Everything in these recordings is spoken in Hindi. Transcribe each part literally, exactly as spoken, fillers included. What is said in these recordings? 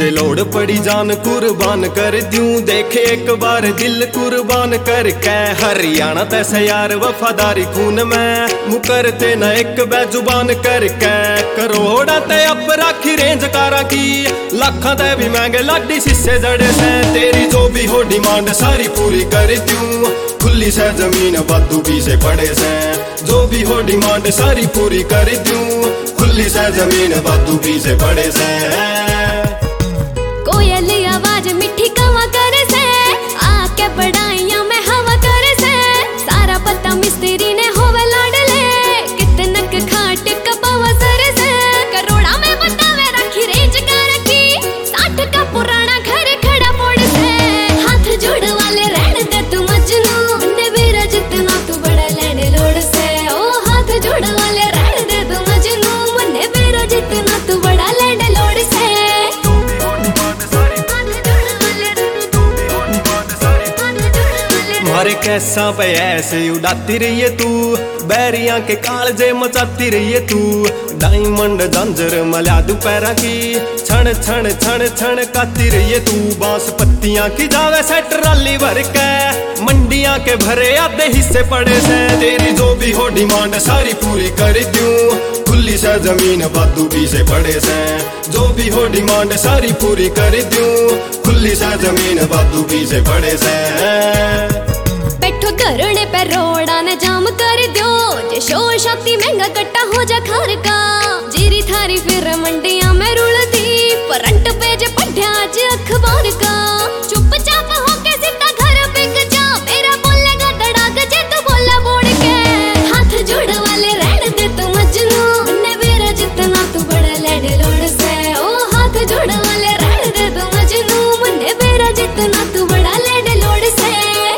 से लोड़ पड़ी जान कुर्बान कर दूं। देखे एक बार दिल कुर्बान कर कै हरियाणा तैसे यार वफादारी खून में मुकरते न एक बेजुबान कर कै करोड़ा ते अब राखी रेंज कारा की लाखा ते भी महंगे लाडी शीशे जड़े से तेरी जो भी हो डिमांड सारी पूरी कर दूं। खुली से जमीन वादू भी से पड़े से जो भी हो डिमांड सारी पूरी कर दूं। खुली से जमीन वादू भी से पड़े से कोयली आवाज मिठी कवा करे से आके पढ़ाइया में हवा करे से सारा पता मिस्त्री ने होवे लाडले कितनक खाट कबावा सरे से करोड़ा में बतावे रखी रेंज का रखी साठ का पुराना घर खड़ा पोड़ से हाथ जोड़ वाले रहने दे तू मजनू ने मेरा जितना तू बड़ा लेने लोड़ से ओ हाथ जोड़ वाले रहने दे तू मजनू ने मेरा जितना तू बड़ा लेने लोड़ से मारे कैसा पे ऐसे उड़ाती रही है तू बैरियां के कालजे मचाती रही है तू डायमंड जंजर मल्या दोपहरा की छण छण छण छण काती रही है तू बांस पत्तियां की जावे से ट्राली भर के मंडियां के भरे आधे हिस्से पड़े से तेरी जो भी हो डिमांड सारी पूरी कर दूं। खुली से जमीन वादू भी से पड़े से जो भी हो डिमांड सारी पूरी कर दूं। खुली से जमीन वादू भी से पड़े से बैठो करने पे रोड़ा ने जाम कर दो जे शोर शक्ति महंगा कट्टा हो जा खार का जीरी थारी फिर मंडिया में रुलती फ्रंट पेज पढ़िया आज अखबार का चुपचाप होके सीधा घर बिक जा मेरा बोलेगा धड़ाक जे तू बोला बोल के हाथ जोड़ वाले रहने दे तू मजनू ने मेरा जितना तू बड़ा लड़ लोड़ से ओ हाथ जोड़ वाले रहने दे तू मजनू ने मेरा जितना तू बड़ा लड़ लोड़ से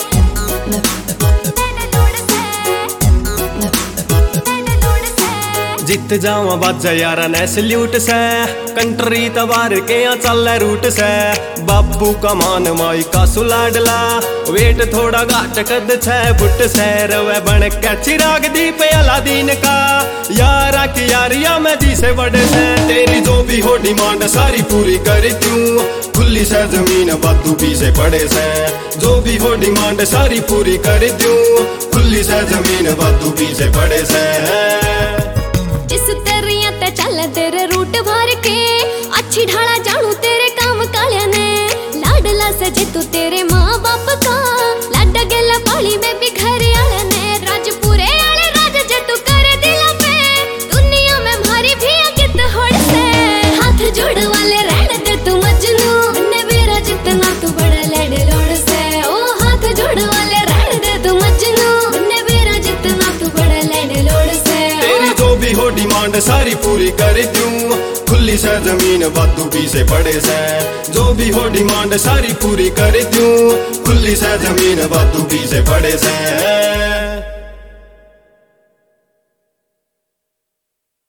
जित जावा बाजा यारा ने सल्यूट से कंट्री तबार के यहाँ चल रूट से बाबू का मान माई का सुलाडला वेट थोड़ा घाट कद छह फुट से रवे बन के चिराग दीप अलादीन का यारा की यारिया में जी से बड़े से तेरी जो भी हो डिमांड सारी पूरी कर दूं। खुली से जमीन वादू भी से पड़े से जो भी हो डिमांड सारी पूरी कर दूं। खुली से जमीन वादू भी से पड़े से जिस तेरिया ते चल तेरे रूट भर के अच्छी ढाला जानू तेरे काम काले ने लाडला सजे तू तेरे माँ बाप का लाडा गेला पाली में भी घर आले ने राजपुरे आले राज जे तू करे दिला पे दुनिया में भारी भी कित होड़ से हाथ जोड़ वाले रहने दे तू मजनू ने मेरा जितना तू बड़ा लड़ लोड़ से ओ हाथ जोड़ वाले रहने दे तू मजनू ने मेरा जितना तू बड़ा लड़ लोड़ से तेरी जो भी हो डिमांड सारी पूरी कर दूं। खुली से जमीन वादू भी से पड़े से जो भी हो डिमांड सारी पूरी कर दूं। खुली से जमीन वादू भी से पड़े से